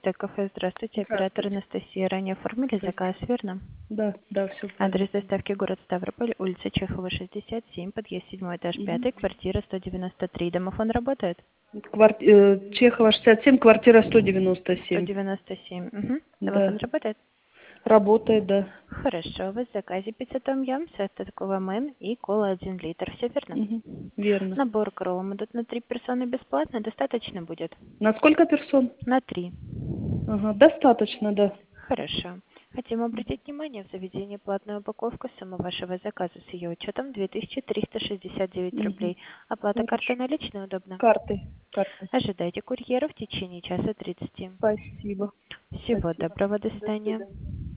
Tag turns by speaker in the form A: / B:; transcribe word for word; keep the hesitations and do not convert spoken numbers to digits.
A: Гостя кафе. Здравствуйте, оператор
B: Здравствуйте.
A: Анастасия. Ранее оформили заказ, верно?
B: Да, да, все
A: Адрес
B: правильно.
A: доставки город Ставрополь, улица Чехова, шестьдесят семь, подъезд седьмой этаж,
B: Мгм.
A: пятый, квартира сто девяносто три. Домофон работает?
B: Квар- э, Чехова шестьдесят семь, квартира сто девяносто
A: сто
B: семь.
A: девяносто семь. Угу. Домофон
B: Да,
A: работает?
B: работает, да.
A: Хорошо. У вас в заказе пицца том ям, сет такого мен и кола один литр. Все верно?
B: Мгм. Верно.
A: Набор кроллом идут на три персоны бесплатно. Достаточно будет?
B: На сколько персон?
A: На три.
B: Ага, достаточно, да.
A: Хорошо. Хотим обратить внимание, в заведении платная упаковка, сумма вашего заказа с ее учетом две тысячи триста шестьдесят девять
B: Мгм.
A: рублей. Оплата картой
B: Хорошо.
A: наличной удобно?
B: Картой, картой.
A: Ожидайте курьера в течение часа тридцати.
B: Спасибо.
A: Всего
B: Спасибо.
A: доброго, до
B: До
A: свидания.
B: свидания.